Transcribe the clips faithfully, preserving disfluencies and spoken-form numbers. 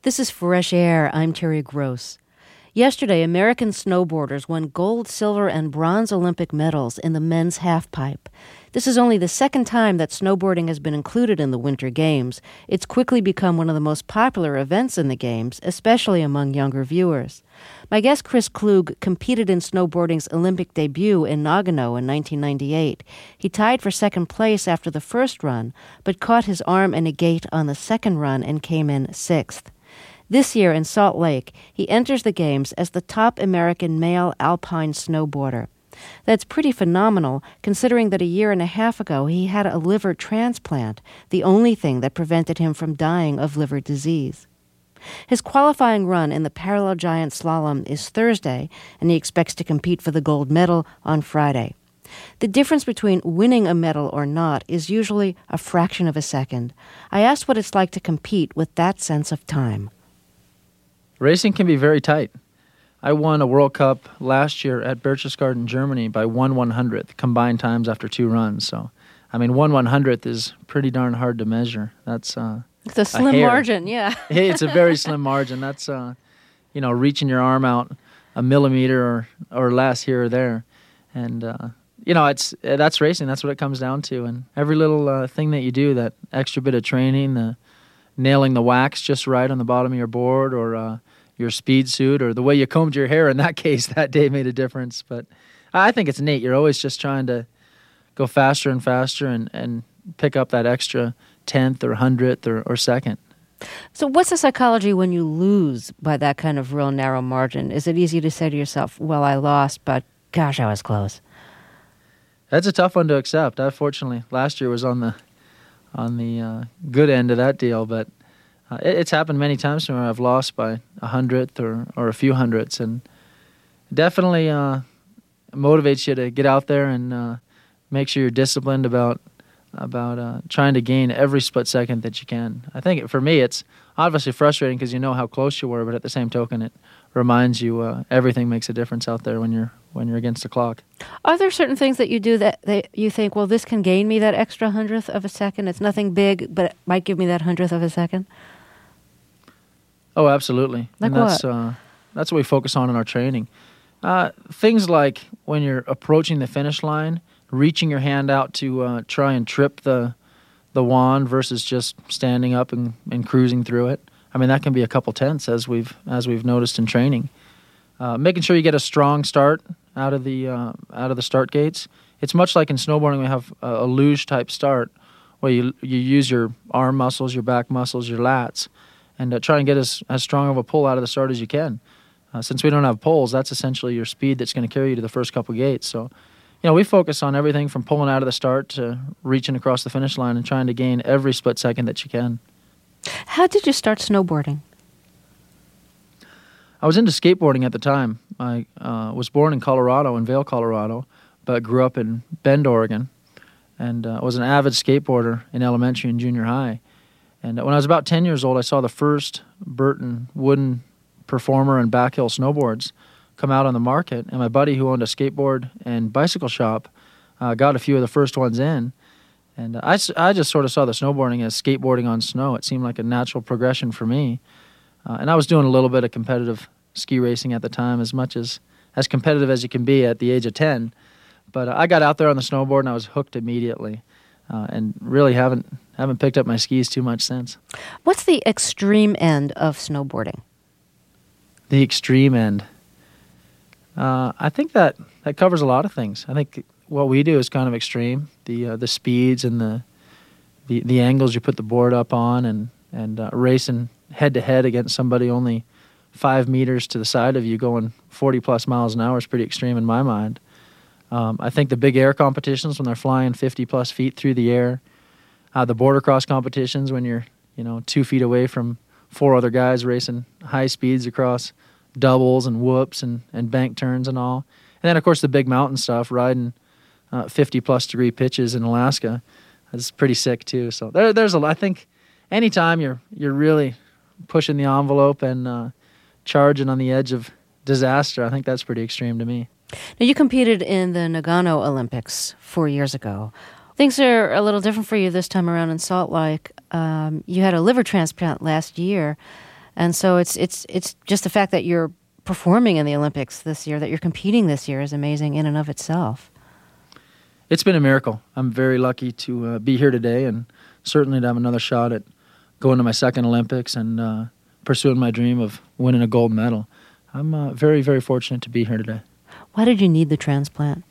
This is Fresh Air. I'm Terry Gross. Yesterday, American snowboarders won gold, silver, and bronze Olympic medals in the men's halfpipe. This is only the second time that snowboarding has been included in the Winter Games. It's quickly become one of the most popular events in the Games, especially among younger viewers. My guest Chris Klug competed in snowboarding's Olympic debut in Nagano in nineteen ninety-eight. He tied for second place after the first run, but caught his arm in a gate on the second run and came in sixth. This year in Salt Lake, he enters the Games as the top American male alpine snowboarder. That's pretty phenomenal, considering that a year and a half ago he had a liver transplant, the only thing that prevented him from dying of liver disease. His qualifying run in the parallel giant slalom is Thursday, and he expects to compete for the gold medal on Friday. The difference between winning a medal or not is usually a fraction of a second. I asked what it's like to compete with that sense of time. Racing can be very tight. I won a World Cup last year at Berchtesgaden, Germany by one one-hundredth combined times after two runs. So, I mean, one one-hundredth is pretty darn hard to measure. That's uh, It's a slim a margin, yeah. It's a very slim margin. That's, uh, you know, reaching your arm out a millimeter or, or less here or there. And, uh, you know, it's that's racing. That's what it comes down to. And every little uh, thing that you do, that extra bit of training, the nailing the wax just right on the bottom of your board, or uh, your speed suit, or the way you combed your hair in that case that day made a difference. But I think it's neat. You're always just trying to go faster and faster and, and pick up that extra tenth or hundredth or, or second. So what's the psychology when you lose by that kind of real narrow margin? Is it easy to say to yourself, well, I lost, but gosh, I was close? That's a tough one to accept. I, fortunately, last year was on the on the uh, good end of that deal, but uh, it, it's happened many times where I've lost by a hundredth or, or a few hundredths, and definitely uh, motivates you to get out there and uh, make sure you're disciplined about about uh, trying to gain every split second that you can. I think for me, it's obviously frustrating because you know how close you were, but at the same token, it reminds you uh, everything makes a difference out there when you're when you're against the clock. Are there certain things that you do that, that you think, well, this can gain me that extra hundredth of a second? It's nothing big, but it might give me that hundredth of a second? Oh, absolutely. Like and that's, what? Uh, that's what we focus on in our training. Uh, things like when you're approaching the finish line, reaching your hand out to uh, try and trip the the wand versus just standing up and, and cruising through it. I mean, that can be a couple tenths, as we've as we've noticed in training. Uh, making sure you get a strong start out of the uh, out of the start gates. It's much like in snowboarding. We have a, a luge type start where you you use your arm muscles, your back muscles, your lats, and uh, try and get as as strong of a pull out of the start as you can. Uh, since we don't have poles, that's essentially your speed that's going to carry you to the first couple gates. So, you know, we focus on everything from pulling out of the start to reaching across the finish line and trying to gain every split second that you can. How did you start snowboarding? I was into skateboarding at the time. I uh, was born in Colorado, in Vail, Colorado, but grew up in Bend, Oregon, and uh, was an avid skateboarder in elementary and junior high. And when I was about ten years old, I saw the first Burton wooden performer and backhill snowboards come out on the market, and my buddy who owned a skateboard and bicycle shop uh, got a few of the first ones in. And uh, I, I just sort of saw the snowboarding as skateboarding on snow. It seemed like a natural progression for me. Uh, and I was doing a little bit of competitive ski racing at the time, as much as as competitive as you can be at the age of ten. But uh, I got out there on the snowboard and I was hooked immediately, uh, and really haven't haven't picked up my skis too much since. What's the extreme end of snowboarding? The extreme end. Uh, I think that, that covers a lot of things. I think what we do is kind of extreme. The uh, the speeds and the, the the angles you put the board up on, and and uh, racing head to head against somebody only five meters to the side of you going forty plus miles an hour is pretty extreme in my mind. Um, I think the big air competitions when they're flying fifty plus feet through the air, uh, the border cross competitions when you're you know two feet away from four other guys racing high speeds across doubles and whoops and, and bank turns and all. And then, of course, the big mountain stuff, riding uh, fifty plus degree pitches in Alaska. That's pretty sick, too. So there, there's a lot. I think anytime you're you're really pushing the envelope and uh, charging on the edge of disaster, I think that's pretty extreme to me. Now, you competed in the Nagano Olympics four years ago. Things are a little different for you this time around in Salt Lake. Um, you had a liver transplant last year. And so it's it's it's just the fact that you're performing in the Olympics this year, that you're competing this year, is amazing in and of itself. It's been a miracle. I'm very lucky to uh, be here today, and certainly to have another shot at going to my second Olympics and uh, pursuing my dream of winning a gold medal. I'm uh, very, very fortunate to be here today. Why did you need the transplant?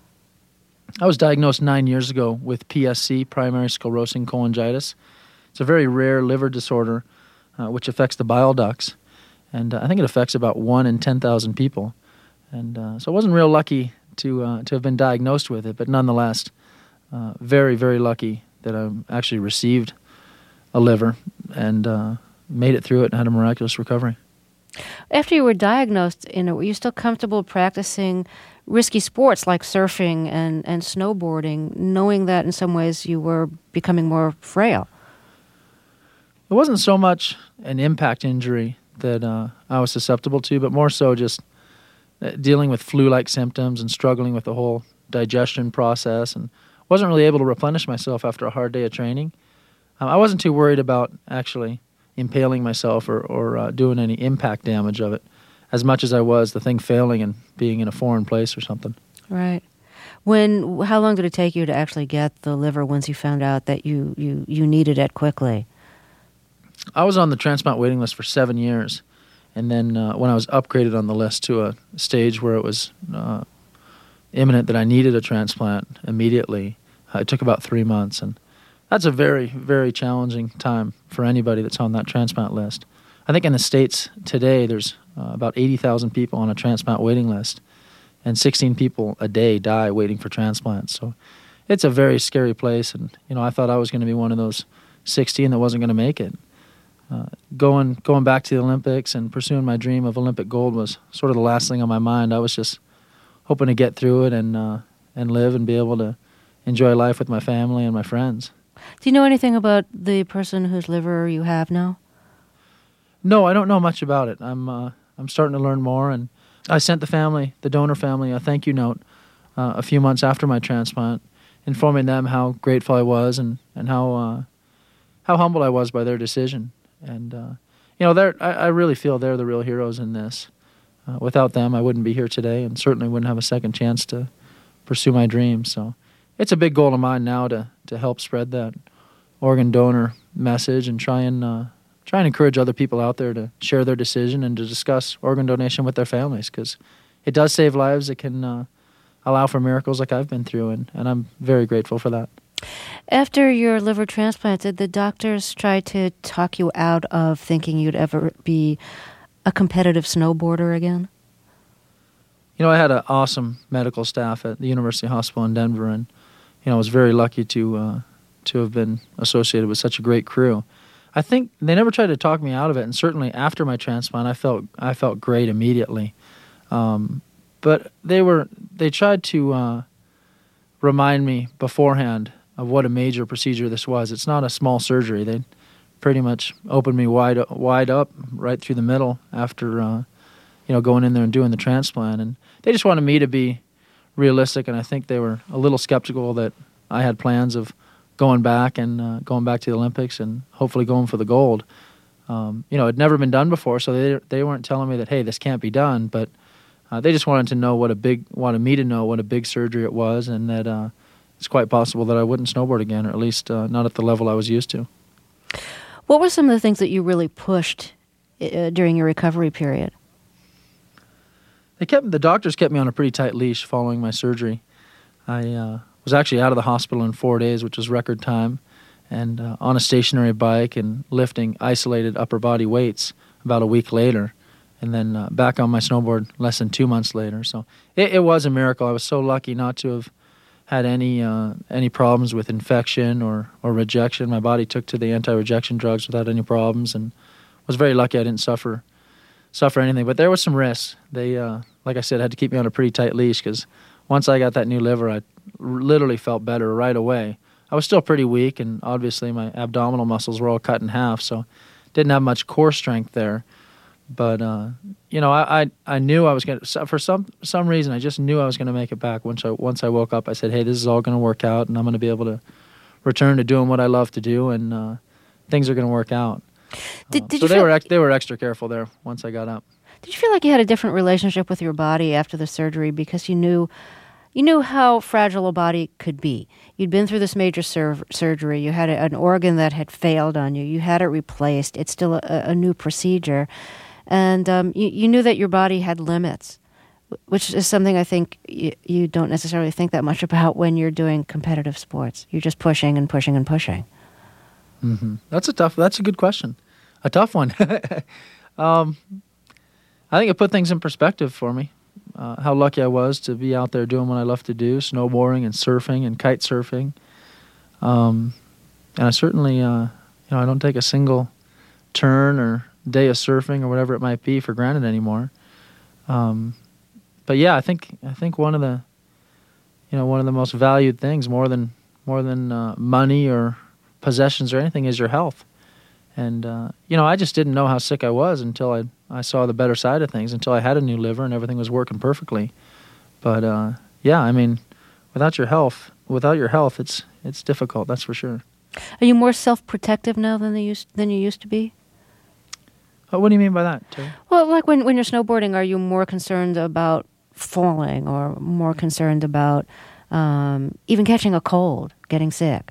I was diagnosed nine years ago with P S C, primary sclerosing cholangitis. It's a very rare liver disorder uh, which affects the bile ducts, and uh, I think it affects about one in ten thousand people. And uh, so I wasn't real lucky to uh, to have been diagnosed with it, but nonetheless, uh, very, very lucky that I actually received a liver and uh, made it through it and had a miraculous recovery. After you were diagnosed, you know, were you still comfortable practicing risky sports like surfing and, and snowboarding, knowing that in some ways you were becoming more frail? It wasn't so much an impact injury that uh, I was susceptible to, but more so just dealing with flu-like symptoms and struggling with the whole digestion process, and wasn't really able to replenish myself after a hard day of training. Um, I wasn't too worried about actually impaling myself or, or uh, doing any impact damage of it, as much as I was the thing failing and being in a foreign place or something. Right. When? How long did it take you to actually get the liver once you found out that you, you, you needed it quickly? I was on the transplant waiting list for seven years. And then uh, when I was upgraded on the list to a stage where it was uh, imminent that I needed a transplant immediately, uh, it took about three months. And that's a very, very challenging time for anybody that's on that transplant list. I think in the States today there's uh, about eighty thousand people on a transplant waiting list, and sixteen people a day die waiting for transplants. So it's a very scary place. And, you know, I thought I was going to be one of those sixteen that wasn't going to make it. Uh, going going back to the Olympics and pursuing my dream of Olympic gold was sort of the last thing on my mind. I was just hoping to get through it and uh, and live and be able to enjoy life with my family and my friends. Do you know anything about the person whose liver you have now? No, I don't know much about it. I'm uh, I'm starting to learn more, and I sent the family, the donor family, a thank you note uh, a few months after my transplant, informing them how grateful I was and and how uh, how humbled I was by their decision. And, uh, you know, they're, I, I really feel they're the real heroes in this. Uh, without them, I wouldn't be here today and certainly wouldn't have a second chance to pursue my dreams. So it's a big goal of mine now to, to help spread that organ donor message and try and, uh, try and encourage other people out there to share their decision and to discuss organ donation with their families, because it does save lives. It can uh, allow for miracles like I've been through, and, and I'm very grateful for that. After your liver transplant, did the doctors try to talk you out of thinking you'd ever be a competitive snowboarder again? You know, I had an awesome medical staff at the University Hospital in Denver, and, you know, I was very lucky to uh, to have been associated with such a great crew. I think they never tried to talk me out of it, and certainly after my transplant, I felt I felt great immediately. Um, but they were they tried to uh, remind me beforehand of what a major procedure this was. It's not a small surgery. They pretty much opened me wide wide up right through the middle after uh, you know going in there and doing the transplant, and they just wanted me to be realistic. And I think they were a little skeptical that I had plans of going back and uh, going back to the Olympics and hopefully going for the gold. Um, you know, it had never been done before, so they they weren't telling me that, hey, this can't be done, but uh, they just wanted to know what a big wanted me to know what a big surgery it was, and that uh, it's quite possible that I wouldn't snowboard again, or at least uh, not at the level I was used to. What were some of the things that you really pushed uh, during your recovery period? They kept the doctors kept me on a pretty tight leash following my surgery. I uh, was actually out of the hospital in four days, which was record time, and uh, on a stationary bike and lifting isolated upper body weights about a week later, and then uh, back on my snowboard less than two months later. So it, it was a miracle. I was so lucky not to have had any uh, any problems with infection or, or rejection. My body took to the anti-rejection drugs without any problems, and was very lucky I didn't suffer suffer anything. But there was some risks. They, uh, like I said, had to keep me on a pretty tight leash, because once I got that new liver, I literally felt better right away. I was still pretty weak, and obviously my abdominal muscles were all cut in half, so didn't have much core strength there. But uh, you know, I, I I knew I was going to. For some some reason, I just knew I was going to make it back. Once I once I woke up, I said, "Hey, this is all going to work out, and I'm going to be able to return to doing what I love to do, and uh, things are going to work out." Did, Uh, did so you they feel, were ex- they were extra careful there once I got up. did you feel like you had a different relationship with your body after the surgery because you knew you knew how fragile a body could be? You'd been through this major sur- surgery. You had a, an organ that had failed on you. You had it replaced. It's still a, a new procedure. And um, you, you knew that your body had limits, which is something I think you, you don't necessarily think that much about when you're doing competitive sports. You're just pushing and pushing and pushing. Mm-hmm. That's a tough. That's a good question. A tough one. um, I think it put things in perspective for me. Uh, how lucky I was to be out there doing what I love to do, snowboarding and surfing and kite surfing. Um, and I certainly, uh, you know, I don't take a single turn or day of surfing or whatever it might be for granted anymore. Um, but yeah, I think I think one of the, you know, one of the most valued things, more than more than uh, money or possessions or anything, is your health. And uh, you know, I just didn't know how sick I was until I I saw the better side of things, until I had a new liver and everything was working perfectly. But uh, yeah, I mean, without your health, without your health, it's it's difficult. That's for sure. Are you more self-protective now than, they used, than you used to be? Oh, what do you mean by that, Terry? Well, like when, when you're snowboarding, are you more concerned about falling or more concerned about um, even catching a cold, getting sick?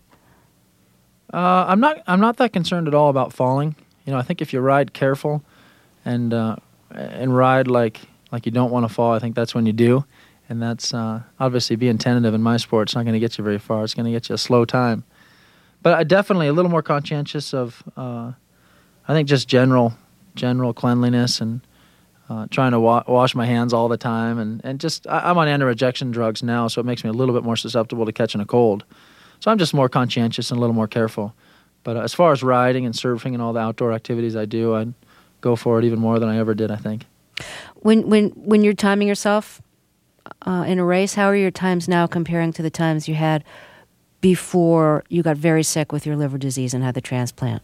Uh, I'm not. I'm not that concerned at all about falling. You know, I think if you ride careful, and uh, and ride like like you don't want to fall, I think that's when you do. And that's uh, obviously being tentative in my sport. It's not going to get you very far. It's going to get you a slow time. But I definitely a little more conscientious of, uh, I think just general general cleanliness and uh, trying to wa- wash my hands all the time. And and just I, I'm on anti-rejection drugs now, so it makes me a little bit more susceptible to catching a cold. So I'm just more conscientious and a little more careful. But uh, as far as riding and surfing and all the outdoor activities I do, I'd go for it even more than I ever did, I think. When when when you're timing yourself uh, in a race, how are your times now comparing to the times you had before you got very sick with your liver disease and had the transplant?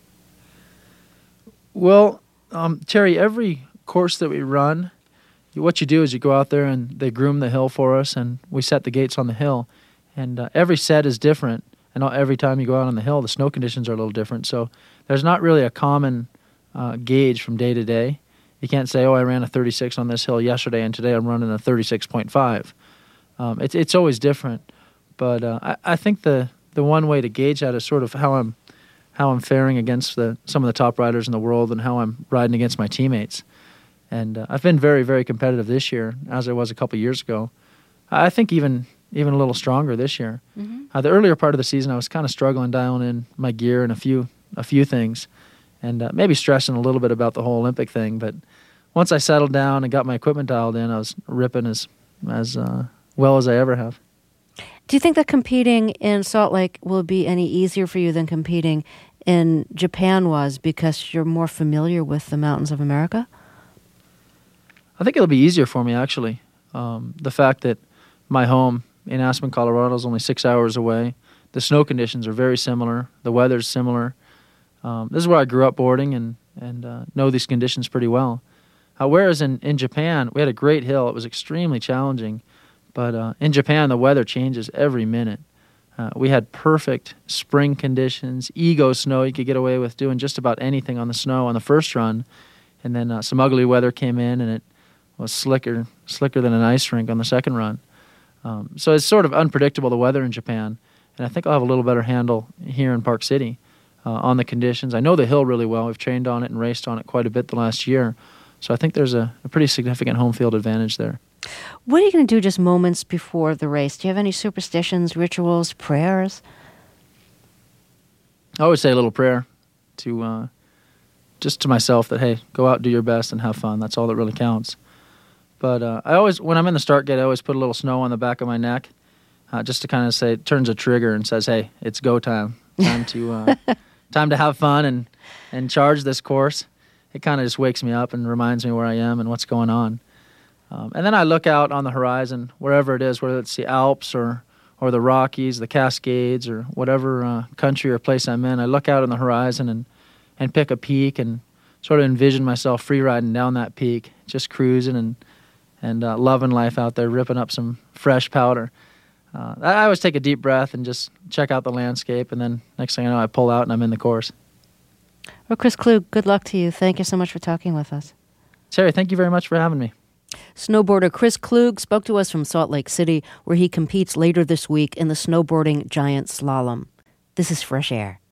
Well, um, Terry, every course that we run, what you do is you go out there and they groom the hill for us, and we set the gates on the hill. And uh, every set is different, and every time you go out on the hill, the snow conditions are a little different. So there's not really a common uh, gauge from day to day. You can't say, oh, I ran a thirty-six on this hill yesterday, and today I'm running a thirty-six point five. Um, it's it's always different. But uh, I, I think the, the one way to gauge that is sort of how I'm how I'm faring against the some of the top riders in the world and how I'm riding against my teammates. And uh, I've been very, very competitive this year, as I was a couple years ago. I think even even a little stronger this year. Mm-hmm. Uh, the earlier part of the season, I was kind of struggling dialing in my gear and a few a few things, and uh, maybe stressing a little bit about the whole Olympic thing. But once I settled down and got my equipment dialed in, I was ripping as as uh, well as I ever have. Do you think that competing in Salt Lake will be any easier for you than competing in Japan was because you're more familiar with the mountains of America? I think it'll be easier for me, actually. Um, the fact that my home in Aspen, Colorado is only six hours away. The snow conditions are very similar. The weather's similar. Um, this is where I grew up boarding and, and uh, know these conditions pretty well. Uh, whereas in, in Japan, we had a great hill. It was extremely challenging. But uh, in Japan, the weather changes every minute. Uh, we had perfect spring conditions, ego snow. You could get away with doing just about anything on the snow on the first run. And then uh, some ugly weather came in, and it was slicker slicker than an ice rink on the second run. Um, so it's sort of unpredictable, the weather in Japan. And I think I'll have a little better handle here in Park City uh, on the conditions. I know the hill really well. We've trained on it and raced on it quite a bit the last year. So I think there's a, a pretty significant home field advantage there. What are you going to do just moments before the race? Do you have any superstitions, rituals, prayers? I always say a little prayer to uh, just to myself that, hey, go out, do your best, and have fun. That's all that really counts. But uh, I always, when I'm in the start gate, I always put a little snow on the back of my neck uh, just to kind of say, it turns a trigger and says, hey, it's go time. Time to uh, time to have fun and, and charge this course. It kind of just wakes me up and reminds me where I am and what's going on. Um, and then I look out on the horizon, wherever it is, whether it's the Alps or, or the Rockies, the Cascades, or whatever uh, country or place I'm in. I look out on the horizon and, and pick a peak and sort of envision myself free riding down that peak, just cruising and and uh, loving life out there, ripping up some fresh powder. Uh, I always take a deep breath and just check out the landscape, and then next thing I know, I pull out and I'm in the course. Well, Chris Klug, good luck to you. Thank you so much for talking with us. Terry, thank you very much for having me. Snowboarder Chris Klug spoke to us from Salt Lake City, where he competes later this week in the snowboarding giant slalom. This is Fresh Air.